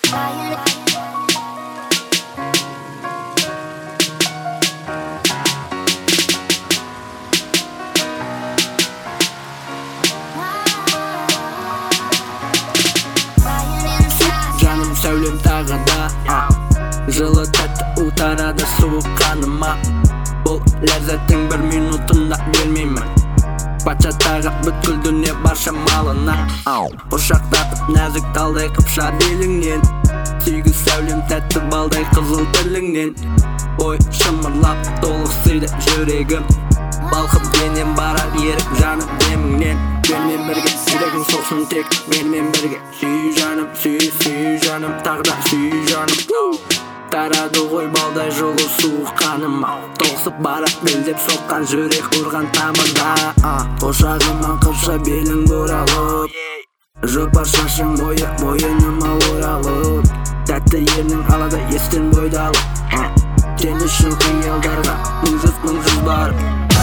Жаным сәулем тағы да жылы тәтті утарады суық қаныма. Бұл ләззаттың бір минутында бермеймін. Патша тағып бүткіл дүние бар шамалына. Құшақтатып нәзік талдай қыпша беліңнен. Сүйгі сәулем тәтті балдай қызыл тіліңнен. Ой шымырлап толық сыйды жүрегім. Балқып денем барар ерік жаным деміңнен. Менімен бірге жүрегің соқсын тек менімен бірге. Сүй жаным, сүй жаным, тағда сүй жаным. Тарады ғой балдай жолы суық қаныма. Тоқсып барақ белдеп соққан жүрек ұрған тамырда. Қошағымнан қыпша белің бұралып, жұпар шашың мойыныма оралып. Тәтті ернің алады естен бойдалып. Сен үшін қиялдарға мың жүз барып.